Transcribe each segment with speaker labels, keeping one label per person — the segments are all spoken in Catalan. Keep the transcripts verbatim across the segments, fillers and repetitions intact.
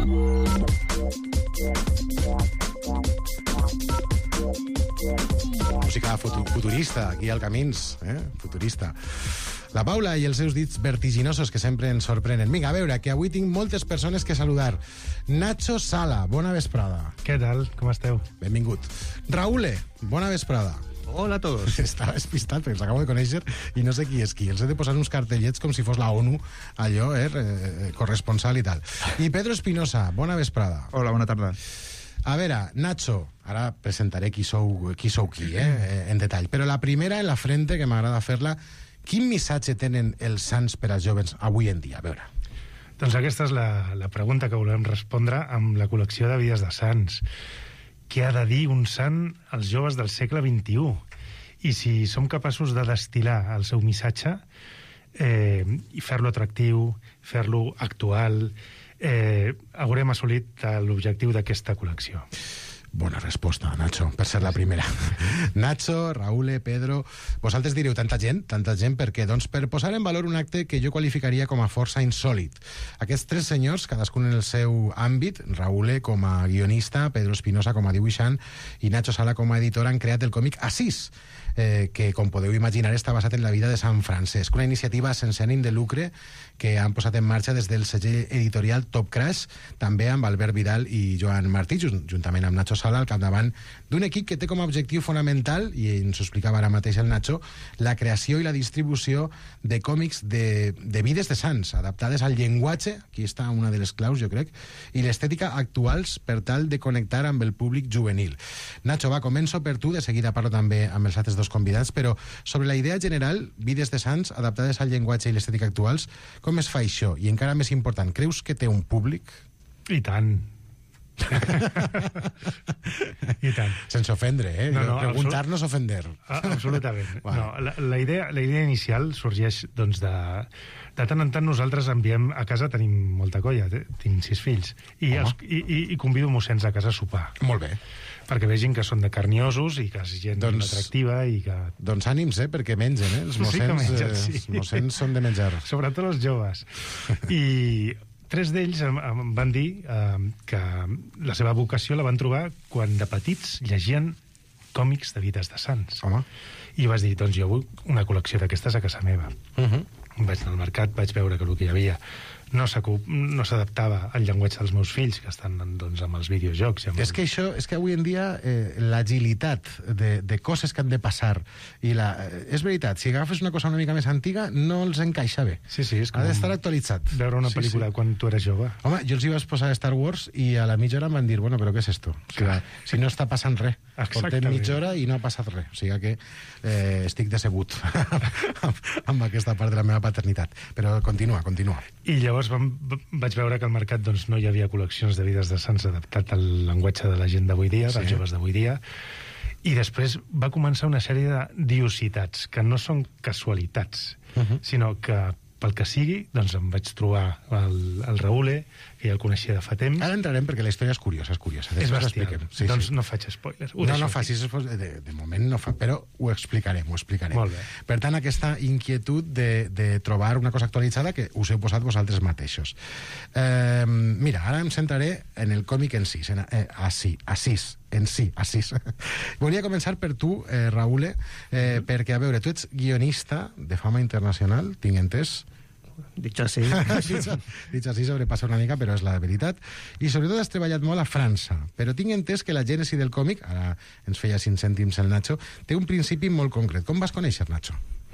Speaker 1: Música futurista, aquí al Camins, eh? Futurista. La Paula i els seus dits vertiginosos que sempre ens sorprenen. Vinga, a veure, que avui tinc moltes persones que saludar. Nacho Sala, bona vesprada.
Speaker 2: Què tal? Com esteu?
Speaker 1: Benvingut. Raúl, bona vesprada.
Speaker 3: Hola a todos.
Speaker 1: Estava despistat perquè els acabo de conèixer i no sé qui és qui. Els he de posar uns cartellets com si fos la ONU, allò, eh, corresponsal i tal. I Pedro Espinosa, bona vesprada.
Speaker 3: Hola, bona tarda.
Speaker 1: A veure, Nacho, ara presentaré qui sou qui, sou qui eh, en detall, però la primera en la frente, que m'agrada fer-la, quin missatge tenen els sants per als joves avui en dia? A veure.
Speaker 2: Doncs aquesta és la, la pregunta que volem respondre amb la col·lecció de vides de sants. Què ha de dir un sant als joves del segle vint-i-u? I si som capaços de destil·lar el seu missatge eh, i fer-lo atractiu, fer-lo actual, eh, haurem assolit l'objectiu d'aquesta col·lecció.
Speaker 1: Bona resposta, Nacho, per ser la primera. Nacho, Raúl, Pedro... Vosaltres direu tanta gent, tanta gent, per què? Doncs per posar en valor un acte que jo qualificaria com a força insòlit. Aquests tres senyors, cadascun en el seu àmbit, Raúl com a guionista, Pedro Espinosa com a dibuixant i Nacho Sala com a editor, han creat el còmic Assís, eh, que, com podeu imaginar, està basat en la vida de Sant Francesc, una iniciativa sense ànim de lucre que han posat en marxa des del segell editorial Top Crash, també amb Albert Vidal i Joan Martí, juntament amb Nacho Sala, al capdavant d'un equip que té com a objectiu fonamental, i ens ho explicava ara mateix el Nacho, la creació i la distribució de còmics de, de vides de sants, adaptades al llenguatge, aquí està una de les claus, jo crec, i l'estètica actuals per tal de connectar amb el públic juvenil. Nacho, va, començo per tu, de seguida parlo també amb els altres dos convidats, però sobre la idea general, vides de sants adaptades al llenguatge i l'estètica actuals, com es fa això? I encara més important, creus que té un públic?
Speaker 2: I tant. I tant.
Speaker 1: Sense ofendre, eh?
Speaker 2: No, no,
Speaker 1: preguntar-nos ofender.
Speaker 2: Absolutament.
Speaker 1: Vale.
Speaker 2: No, la, la, idea, la idea inicial sorgeix doncs, de, de tant en tant nosaltres enviem a casa, tenim molta colla, tinc sis fills, i, els, i, i, i convido mossens a casa a sopar.
Speaker 1: Molt bé.
Speaker 2: Perquè vegin que són de carniosos i que és gent doncs, atractiva i que...
Speaker 1: Doncs ànims, eh? Perquè mengen, eh? Els mossens, sí mengen, sí. eh, els mossens són de menjar.
Speaker 2: Sobretot els joves. I tres d'ells em, em van dir eh, que la seva vocació la van trobar quan de petits llegien còmics de vides de sants.
Speaker 1: Home.
Speaker 2: I vas dir, doncs jo vull una col·lecció d'aquestes a casa meva. Uh-huh. Vaig anar al mercat, vaig veure que el que hi havia no s'adaptava al llenguatge dels meus fills, que estan doncs, amb els videojocs. Amb
Speaker 1: és que això, és que avui en dia eh, l'agilitat de, de coses que han de passar i la, eh, és veritat, si agafes una cosa una mica més antiga no els encaixa bé.
Speaker 2: Sí, sí, és com
Speaker 1: ha d'estar actualitzat.
Speaker 2: Veure una
Speaker 1: sí,
Speaker 2: pel·lícula sí. quan tu eres jove.
Speaker 1: Home, jo els hi vaig posar Star Wars i a la mitja hora em van dir, bueno, però què és esto? O sigui, si no està passant res. Portem mitja hora i no ha passat res. O sigui que eh, estic decebut amb, amb aquesta part de la meva paternitat. Però continua, continua.
Speaker 2: I llavors vam, vaig veure que al mercat doncs, no hi havia col·leccions de vides de sants adaptat al llenguatge de la gent d'avui dia, sí. dels joves d'avui dia, i després va començar una sèrie de diocitats, que no són casualitats, uh-huh. sinó que pel que sigui, doncs em vaig trobar el, el Raúl, que ja el coneixia de fa temps.
Speaker 1: Ara entrarem perquè la història és curiosa, és curiosa.
Speaker 2: És bestial. Sí, doncs
Speaker 1: sí.
Speaker 2: no faig spoilers.
Speaker 1: No, no facis spoilers. De, de moment no fa, però ho explicarem, ho explicarem.
Speaker 2: Molt bé.
Speaker 1: Per tant, aquesta inquietud de, de trobar una cosa actualitzada que us heu posat vosaltres mateixos. Eh, mira, ara em centraré en el còmic en si, en, eh, así, Assís, en si, Assís. Volia començar per tu, eh, Raúl, eh, mm-hmm. perquè, a veure, tu ets guionista de fama internacional, tinc entès.
Speaker 3: Dicho así.
Speaker 1: Dicho así sobrepassa una mica, però és la veritat. I sobretot has treballat molt a França. Però tinc entès que la gènesi del còmic, ara ens feia cinc cèntims el Nacho, té un principi molt concret. Com vas conèixer, Nacho?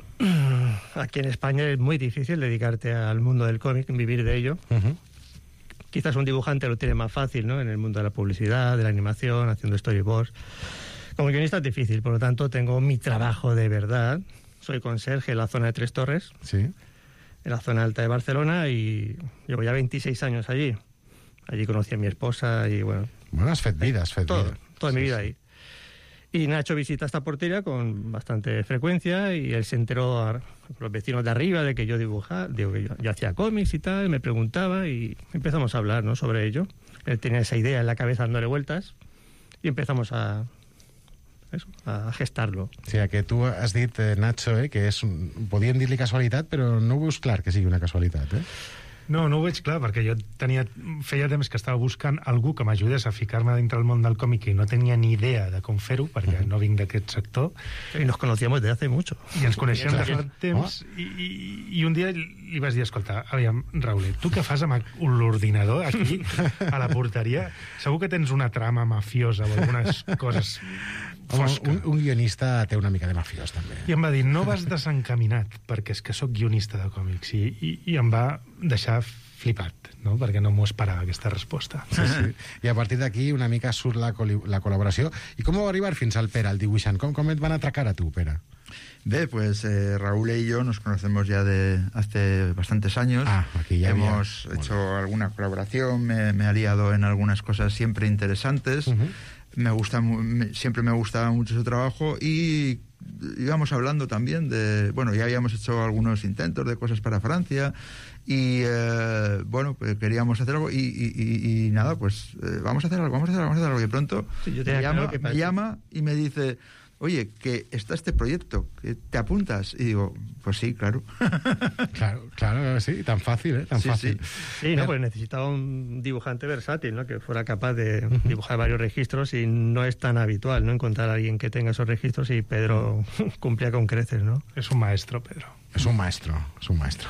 Speaker 3: Aquí en España es muy difícil dedicarte al mundo del cómic, vivir de ello. Uh-huh. Quizás un dibujante lo tiene más fácil, ¿no? En el mundo de la publicidad, de la animación, haciendo storyboards. Como guionista es difícil, por lo tanto tengo mi trabajo de verdad. Soy conserje en la zona de Tres Torres, sí. en la zona alta de Barcelona, y llevo ya veintiséis años allí. Allí conocí a mi esposa y bueno...
Speaker 1: Bueno, has fet vida, has fet
Speaker 3: todo,
Speaker 1: vida.
Speaker 3: Toda
Speaker 1: sí,
Speaker 3: mi vida
Speaker 1: sí.
Speaker 3: ahí. Y Nacho visita esta portería con bastante frecuencia y él se enteró a los vecinos de arriba de que yo dibujaba, digo que yo, yo hacía cómics y tal, me preguntaba y empezamos a hablar, ¿no?, sobre ello. Él tenía esa idea en la cabeza dándole vueltas y empezamos a, eso, a gestarlo.
Speaker 1: O sigui, que tu has dit, eh, Nacho, eh, que és un, podíem dir-li casualitat, però no veus clar que sigui una casualitat, eh?
Speaker 2: No, no ho veig clar, perquè jo tenia, feia temps que estava buscant algú que m'ajudés a ficar-me dintre el món del còmic i no tenia ni idea de com fer-ho, perquè no vinc d'aquest sector.
Speaker 3: I nos conocíamos de hace mucho.
Speaker 2: I ens coneixem de fa temps, i, i, i un dia li vas dir, escolta, aviam, Raül, tu què fas amb l'ordinador aquí, a la porteria? Segur que tens una trama mafiosa o algunes coses fosca.
Speaker 1: Un, un guionista té una mica de mafiós, també.
Speaker 2: I em va dir, no vas desencaminat, perquè és que sóc guionista de còmics, i, i, i em va deixar flipat, no? Perquè no m'ho esperava, aquesta resposta.
Speaker 1: Sí, sí. I a partir d'aquí una mica surt la, la col·laboració. I com va arribar fins al Pere, al dibuixant? Com, com et van atracar a tu, Pere?
Speaker 4: Ve, pues eh, Raúl y yo nos conocemos ya de hace bastantes años.
Speaker 1: Ah, aquí ya
Speaker 4: hemos había... hecho bueno. alguna colaboración, me, me ha liado en algunas cosas siempre interesantes. Uh-huh. Me gusta, me, siempre me gustaba mucho su trabajo y íbamos hablando también de, bueno, ya habíamos hecho algunos intentos de cosas para Francia y eh, bueno, pues queríamos hacer algo y, y, y, y nada, pues eh, vamos a hacer algo, vamos a hacer algo, vamos a hacer algo. Y de pronto
Speaker 3: sí, yo
Speaker 4: me, llama, me llama y me dice, oye, que está este proyecto, que te apuntas. Y digo, pues sí, claro.
Speaker 1: Claro, claro, sí, tan fácil, ¿eh? Tan
Speaker 4: sí,
Speaker 1: fácil.
Speaker 3: Sí, sí, no, pues necesitaba un dibujante versátil, ¿no? Que fuera capaz de uh-huh. dibujar varios registros y no es tan habitual, ¿no? Encontrar a alguien que tenga esos registros y Pedro cumplía con creces, ¿no?
Speaker 2: Es un maestro, Pedro.
Speaker 1: És un maestro, és un maestro.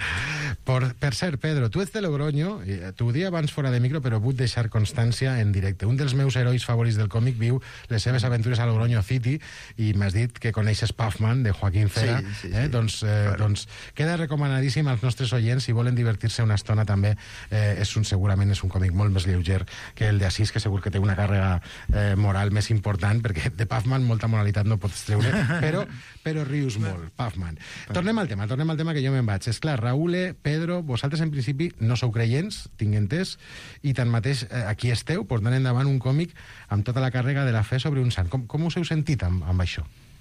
Speaker 1: per, per cert, Pedro, tu ets de Logroño, t'ho dia abans fora de micro, però vull deixar constància en directe. Un dels meus herois favorits del còmic viu les seves aventures a Logroño City i m'has dit que coneixes Puffman, de Joaquín Cera.
Speaker 4: Sí, sí,
Speaker 1: eh?
Speaker 4: sí.
Speaker 1: Doncs, eh,
Speaker 4: claro.
Speaker 1: doncs queda recomanadíssim als nostres oients, si volen divertir-se una estona també. Eh, és un, segurament és un còmic molt més lleuger que el d'Assís, que segur que té una càrrega eh, moral més important, perquè de Puffman molta moralitat no pots treure, però, però rius molt, Puffman. Tornem al tema, tornem al tema que jo me'n vaig. És clar, Raúl, Pedro, vosaltres en principi no sou creients, tinc entès, i tanmateix eh, aquí esteu portant endavant un còmic amb tota la càrrega de la fe sobre un sant. Com, com us heu sentit amb, amb això?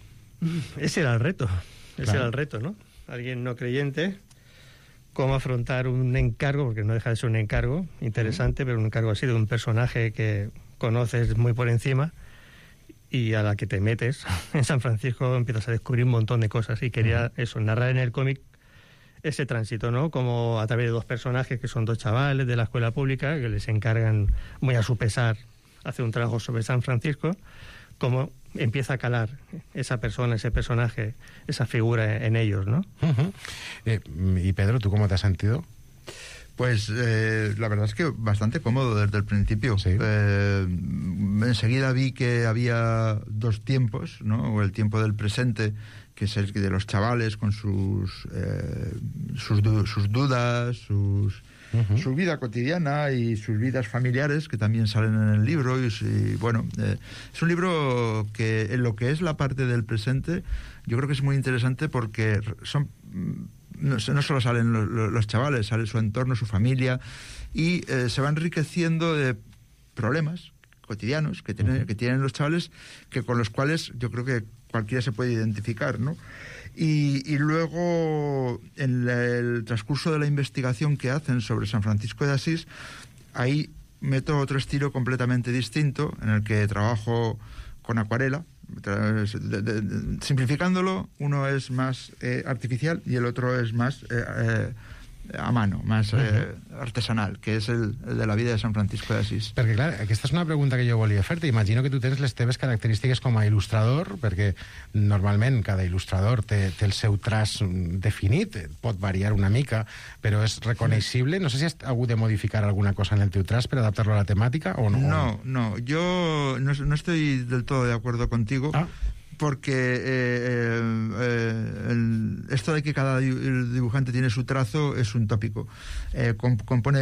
Speaker 3: Ese era el reto, ese
Speaker 1: claro.
Speaker 3: era el reto, ¿no? Alguien no creyente, cómo afrontar un encargo, porque no deja de ser un encargo interesante, uh-huh. pero un encargo así de un personaje que conoces muy por encima, y a la que te metes en San Francisco empiezas a descubrir un montón de cosas y quería uh-huh. eso, narrar en el cómic ese tránsito, ¿no? Como a través de dos personajes que son dos chavales de la escuela pública que les encargan muy a su pesar hacer un trabajo sobre San Francisco, cómo empieza a calar esa persona, ese personaje, esa figura en ellos, ¿no?
Speaker 1: Uh-huh. eh, y Pedro, ¿tú cómo te has sentido?
Speaker 4: Pues eh, la verdad es que bastante cómodo desde el principio.
Speaker 1: Sí.
Speaker 4: Eh, enseguida vi que había dos tiempos, ¿no? O el tiempo del presente, que es el de los chavales con sus eh, sus, du- sus dudas, sus uh-huh. su vida cotidiana y sus vidas familiares, que también salen en el libro. Y, y bueno, eh, es un libro que en lo que es la parte del presente, yo creo que es muy interesante porque son... No, no solo salen los, los chavales, sale su entorno, su familia, y eh, se va enriqueciendo de problemas cotidianos que tienen, uh-huh. que tienen los chavales, que con los cuales yo creo que cualquiera se puede identificar, ¿no? Y, y luego, en la, el transcurso de la investigación que hacen sobre San Francisco de Asís, ahí meto otro estilo completamente distinto, en el que trabajo con acuarela. De, de, de, simplificándolo, uno es más eh, artificial y el otro es más eh, eh, a mano, más uh-huh. eh, artesanal, que és el, el de la vida de San Francisco de Asís.
Speaker 1: Perquè, clar, aquesta és una pregunta que jo volia fer-te. Imagino que tu tens les teves característiques com a il·lustrador, perquè normalment cada il·lustrador té, té el seu traç definit, pot variar una mica, però és reconeixible. No sé si has hagut de modificar alguna cosa en el teu traç per adaptar-lo a la temàtica o no.
Speaker 4: No, no, yo no, no estoy del todo de acuerdo contigo. Ah. Porque eh, eh, el, esto de que cada dibujante tiene su trazo es un tópico. Eh, compone,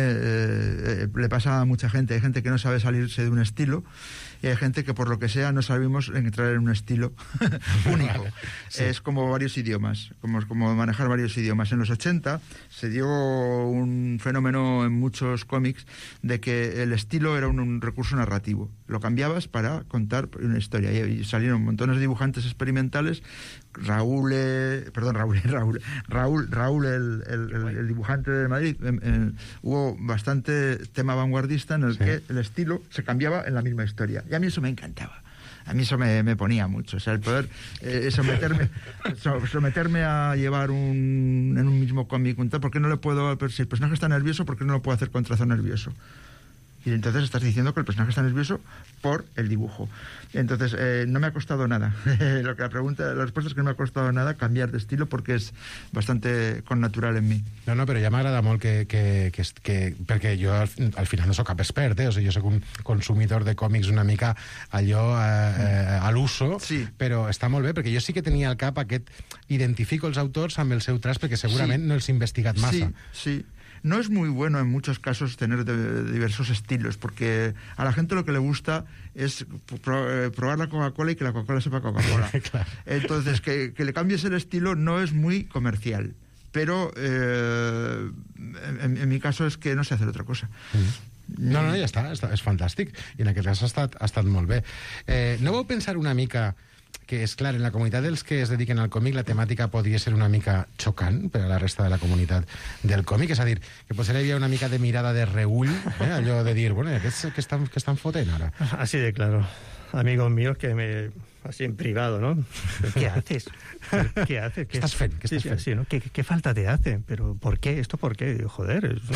Speaker 4: eh, le pasa a mucha gente. Hay gente que no sabe salirse de un estilo y hay gente que por lo que sea no sabemos entrar en un estilo único. Vale, sí. Es como varios idiomas, como, como manejar varios idiomas. En los ochenta se dio un fenómeno en muchos cómics de que el estilo era un, un recurso narrativo. Lo cambiabas para contar una historia y salieron montones de dibujantes experimentales. Raúl, eh, perdón, Raúl, Raúl, Raúl, Raúl el, el, el, el dibujante de Madrid, eh, eh, hubo bastante tema vanguardista en el sí. que el estilo se cambiaba en la misma historia. Y a mí eso me encantaba. a mí eso me, me ponía mucho. O sea, el poder eh, someterme, someterme a llevar un, en un mismo cómic, un tal, ¿por qué no le puedo, si el personaje está nervioso, ¿por qué no lo puedo hacer con trazo nervioso? Y entonces estás diciendo que el personaje está nervioso por el dibujo. Entonces, eh, no me ha costado nada. Lo que la pregunta, la respuesta es que no me ha costado nada cambiar de estilo porque es bastante connatural en mi.
Speaker 1: No, no, però ja m'agrada molt que, que, que, que... Perquè jo al, al final no sóc cap expert, eh? O sigui, jo sóc un consumidor de còmics una mica allò eh, eh, a l'uso,
Speaker 4: sí.
Speaker 1: Però està molt bé, perquè jo sí que tenia al cap aquest... Identifico els autors amb el seu traç perquè segurament
Speaker 4: sí.
Speaker 1: no els he investigat massa.
Speaker 4: Sí, sí. No es muy bueno en muchos casos tener de, de diversos estilos, porque a la gente lo que le gusta es pro, eh, probar la Coca-Cola y que la Coca-Cola sepa Coca-Cola.
Speaker 1: Claro.
Speaker 4: Entonces, que, que le cambies el estilo no es muy comercial. Pero eh, en, en mi caso es que no sé hacer otra cosa.
Speaker 1: Mm. No, no, ja està, està, és fantàstic. I en aquest cas ha estat, ha estat molt bé. Eh, no vau pensar una mica que, és clar, en la comunitat dels que es dediquen al còmic la temàtica podria ser una mica xocant per a la resta de la comunitat del còmic? És a dir, que potser hi havia una mica de mirada de reull, eh? Allò de dir, bueno, ¿qué, qué, están, ¿qué están fotent ara?
Speaker 3: Así de claro. Amigos míos que me... Así en privado, ¿no? ¿Qué haces? ¿Qué haces?
Speaker 1: ¿Qué estás fent? ¿Qué estás
Speaker 3: sí,
Speaker 1: fent?
Speaker 3: sí, ¿no? ¿Qué, ¿Qué falta te hace? ¿Pero por qué? ¿Esto por qué? Digo, joder, es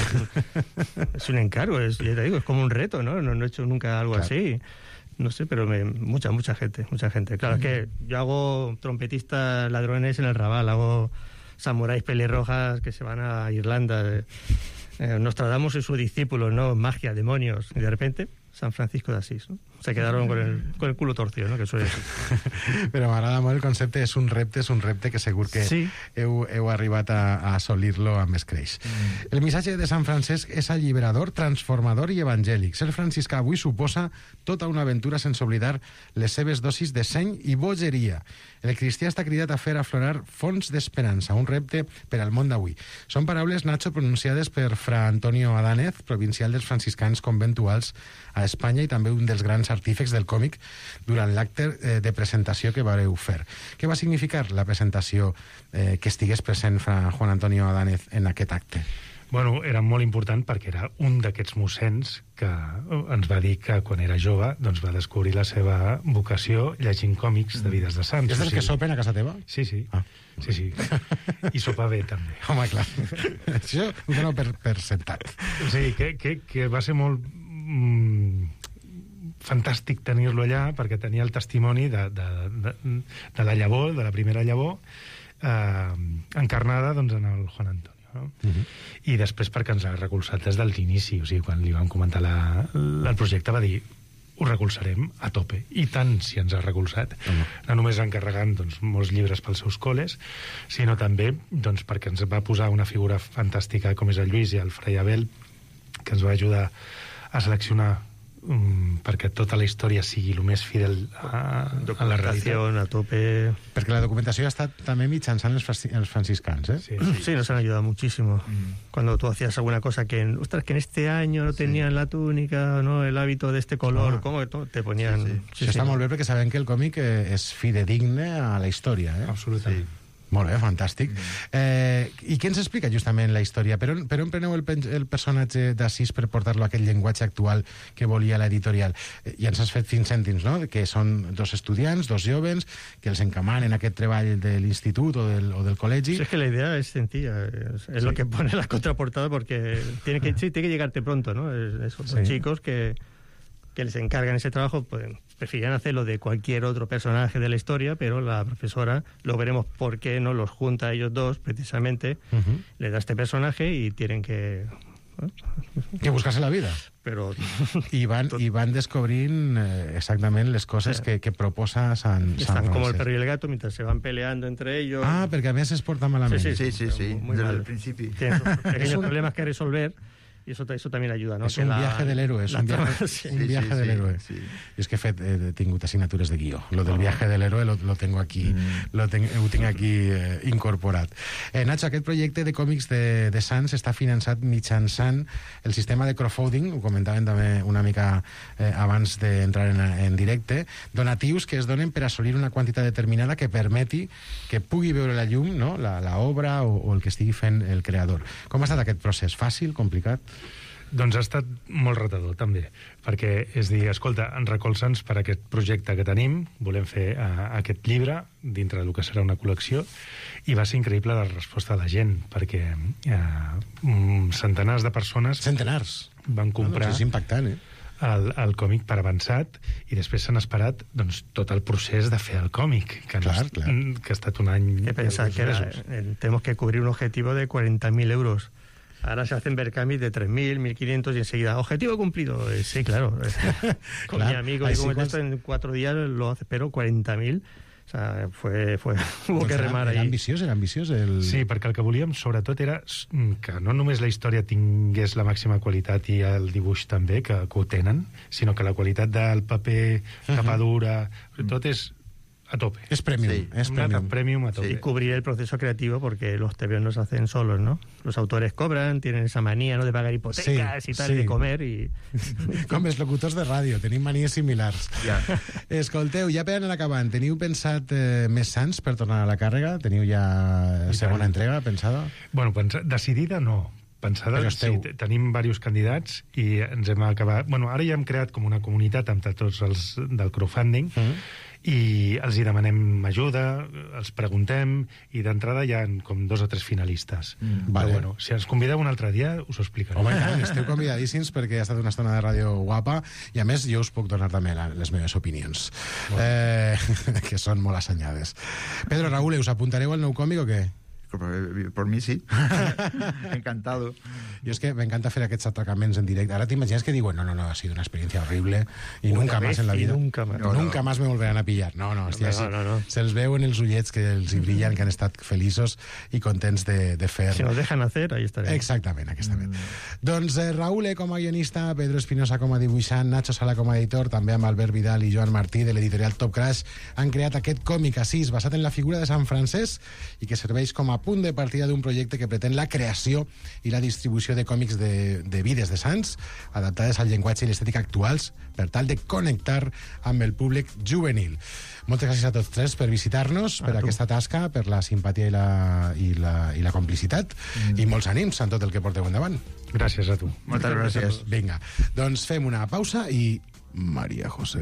Speaker 3: un, es un encargo, es, ya te digo, es como un reto, ¿no? No, no he hecho nunca algo claro. así. No sé, pero me, mucha, mucha gente, mucha gente. Claro, mm. es que yo hago trompetistas ladrones en el Raval, hago samuráis pelirrojas que se van a Irlanda. Eh, eh, Nostradamus y su discípulo, ¿no? Magia, demonios. Y de repente, San Francisco de Asís, ¿no? Se quedaron con el, con el culo torcido, ¿no? Que suele decir.
Speaker 1: Però m'agrada molt el concepte, és un repte, és un repte que segur que sí. heu, heu arribat a, a assolir-lo amb escreix. Mm. El missatge de Sant Francesc és alliberador, transformador i evangèlic. Ser franciscà avui suposa tota una aventura sense oblidar les seves dosis de seny i bogeria. El cristià està cridat a fer aflorar fonts d'esperança, un repte per al món d'avui. Són paraules, Nacho, pronunciades per fra Antonio Adánez, provincial dels franciscans conventuals a Espanya i també un dels grans artífex del còmic durant l'acte de presentació que vareu fer. Què va significar la presentació eh, que estigués present fra Juan Antonio Adánez en aquest acte?
Speaker 2: Bueno, era molt important perquè era un d'aquests mossens que ens va dir que quan era jove doncs va descobrir la seva vocació llegint còmics de vides de sants.
Speaker 1: És dels que sopen a casa teva?
Speaker 2: Sí, sí. Ah. Sí, sí. I sopar bé, també.
Speaker 1: Home, clar. Això ho dono per, per sentat.
Speaker 2: Sí, que, que, que va ser molt mm, fantàstic tenir-lo allà perquè tenia el testimoni de, de, de, de la llavor, de la primera llavor, eh, encarnada doncs, en el Juan Antonio. No? Uh-huh. I després perquè ens ha recolzat des de l'inici, o sigui, quan li vam comentar la, la, el projecte va dir ho recolzarem a tope, i tant si ens ha recolzat, uh-huh. no només encarregant doncs, molts llibres pels seus col·les, sinó també doncs, perquè ens va posar una figura fantàstica com és el Lluís i el Fray Abel, que ens va ajudar a seleccionar um, perquè tota la història sigui el més fidel a, a la realitat.
Speaker 3: A tope.
Speaker 1: Perquè la documentació ha estat també mitjançant els, els franciscans, ¿eh?
Speaker 3: Sí, sí. sí, nos han ayudado muchísimo. Mm. Cuando tú hacías alguna cosa que, ostras, que en este año no tenían sí. la túnica, no el hábito de este color, ah. ¿cómo te ponían?
Speaker 1: Sí, sí.
Speaker 3: Sí,
Speaker 1: Això
Speaker 3: sí.
Speaker 1: està molt bé perquè sabem que el còmic és fidedigne a la història, eh?
Speaker 2: Absolutament. Sí.
Speaker 1: Molt bé, fantàstic. Mm. Eh, I què ens explica justament la història? Per on, per on preneu el, el personatge d'Assís per portar-lo a aquell llenguatge actual que volia l'editorial? Eh, ja ens has fet fins cèntims, no?, que són dos estudiants, dos jóvens, que els encamanen aquest treball de l'institut o del, o del col·legi.
Speaker 3: Sí, es que la idea es sencilla, es, es sí. lo que pone la contraportada, porque tiene que, sí, tiene que llegarte pronto, ¿no? Es, esos sí. chicos que, que les encargan ese trabajo, pues preferían hacerlo de cualquier otro personaje de la historia, pero la profesora, lo veremos por qué no los junta a ellos dos, precisamente, uh-huh. le da este personaje y tienen que... ¿no?
Speaker 1: Que buscarse la vida.
Speaker 3: Però...
Speaker 1: I van, i van descobrint eh, exactament les coses que, que proposa Sant, Sant
Speaker 3: Están
Speaker 1: Francesc.
Speaker 3: como el perro y el gato mientras se van peleando entre ellos.
Speaker 1: Ah, perquè a més es porta malament.
Speaker 3: Sí,
Speaker 4: sí, sí, sí, sí.
Speaker 3: Muy
Speaker 4: desde
Speaker 3: mal.
Speaker 4: el principio.
Speaker 3: Tienen pequeños un... problemas que resolver. Y eso, eso también ayuda, ¿no?
Speaker 1: És
Speaker 3: que
Speaker 1: un
Speaker 3: la,
Speaker 1: viaje del héroe, és un viaje,
Speaker 3: sí,
Speaker 1: un viaje
Speaker 4: sí, sí,
Speaker 1: del héroe.
Speaker 4: Sí.
Speaker 1: I és que he, fet, he tingut assignatures de guió. Lo del oh. viaje del héroe lo, lo tengo aquí, mm. lo, ten, ho tinc aquí eh, incorporat. Eh, Nacho, aquest projecte de còmics de, de Sants està finançat mitjançant el sistema de crowdfunding, ho comentàvem també una mica eh, abans d'entrar en, en directe, donatius que es donen per assolir una quantitat determinada que permeti que pugui veure la llum, no?, la, la obra o, o el que estigui fent el creador. Com ha estat aquest procés? Fàcil? Complicat?
Speaker 2: Doncs ha estat molt retador, també, perquè és dir, escolta, recolza'ns per aquest projecte que tenim, volem fer uh, aquest llibre dintre del que serà una col·lecció, i va ser increïble la resposta de la gent, perquè uh, centenars de persones
Speaker 1: Centenars.
Speaker 2: van comprar
Speaker 1: No, doncs és impactant, eh?
Speaker 2: el, el còmic per avançat, i després s'han esperat doncs, tot el procés de fer el còmic, que,
Speaker 1: Clar,
Speaker 2: no,
Speaker 1: clar.
Speaker 2: que ha estat un any...
Speaker 3: Que pensar que era, eh, tenemos que cubrir un objetivo de cuarenta mil euros. Ahora se hacen Berkami de tres mil, mil quinientos y enseguida, objetivo cumplido. Eh, sí, claro. Con
Speaker 1: Claro,
Speaker 3: mi amigo,
Speaker 1: ahí
Speaker 3: y
Speaker 1: sí
Speaker 3: como
Speaker 1: cuans-
Speaker 3: esto en cuatro días lo hace, pero cuarenta mil. O sea, fue, fue, hubo
Speaker 1: Doncs
Speaker 3: que
Speaker 1: era,
Speaker 3: remar
Speaker 1: era
Speaker 3: ahí.
Speaker 1: ambiciós, era ambiciós el...
Speaker 2: Sí, perquè el que volíem, sobretot, era que no només la història tingués la màxima qualitat i el dibuix també, que, que ho tenen, sinó que la qualitat del paper, tapa dura, tot és a tope.
Speaker 1: És premium,
Speaker 4: Sí.
Speaker 1: és
Speaker 2: Hem anat
Speaker 1: premium.
Speaker 2: a premium a tope.
Speaker 3: Y cubrir el proceso creativo, porque los tebeos no se hacen solos, ¿no? Los autores cobran, tienen esa manía, ¿no?, de pagar hipotecas
Speaker 1: Sí,
Speaker 3: y tal,
Speaker 1: sí.
Speaker 3: de comer, y
Speaker 1: Com els locutors de ràdio, tenim manies similars.
Speaker 4: Ja.
Speaker 1: Escolteu, ja per anar acabant, teniu pensat eh, més sants per tornar a la càrrega? Teniu ja
Speaker 2: I
Speaker 1: segona
Speaker 2: tant.
Speaker 1: entrega pensada?
Speaker 2: Bueno, pensa, decidida no. Pensada,
Speaker 1: Però
Speaker 2: sí,
Speaker 1: esteu-
Speaker 2: te- tenim diversos candidats i ens hem acabat... Bueno, ara ja hem creat com una comunitat amb tots els del crowdfunding,
Speaker 1: Mm.
Speaker 2: i els hi demanem ajuda, els preguntem, i d'entrada hi ha com dos o tres finalistes.
Speaker 4: Mm,
Speaker 1: vale.
Speaker 2: Però bueno, si ens convideu un altre dia, us ho explicaré.
Speaker 1: Home, i tant, esteu convidadíssims perquè ha estat una estona de ràdio guapa i a més jo us puc donar també la, les meves opinions, eh, que són molt assenyades. Pedro, Raúl, us apuntareu al nou còmic o què?
Speaker 4: Por, por mí sí. Encantado.
Speaker 1: Jo és que m'encanta fer aquests atracaments en directe. Ahora te imaginas que digo, no, no, no, ha sido una experiencia horrible y
Speaker 3: Una
Speaker 1: nunca más
Speaker 3: vez
Speaker 1: en la
Speaker 3: y
Speaker 1: vida.
Speaker 3: nunca más.
Speaker 4: No, no.
Speaker 1: Nunca más me volverán a pillar. No, no, hòstia,
Speaker 3: No,
Speaker 1: sí.
Speaker 3: no, no.
Speaker 1: Se'ls veu en els ullets que els hi brillen, que han estat feliços i contents de, de fer...
Speaker 3: si nos dejan hacer, ahí estaremos.
Speaker 1: Exactament, aquesta mm. Doncs eh, Raúl com a guionista, Pedro Espinosa com a dibuixant, Nacho Sala com a editor, també amb Albert Vidal i Joan Martí de l'editorial Top Crash, han creat aquest còmic a sis basat en la figura de Sant Francesc i que serveix com a punt de partida d'un projecte que pretén la creació i la distribució de còmics de, de vides de sants adaptades al llenguatge i l'estètica actuals per tal de connectar amb el públic juvenil. Moltes gràcies a tots tres per visitar-nos, per
Speaker 3: tu.
Speaker 1: aquesta tasca, per la simpatia i la, i la, i la complicitat, mm. i molts ànims en tot el que porteu endavant.
Speaker 2: Gràcies a tu.
Speaker 4: Moltes gràcies.
Speaker 1: Vinga, doncs fem una pausa i María José.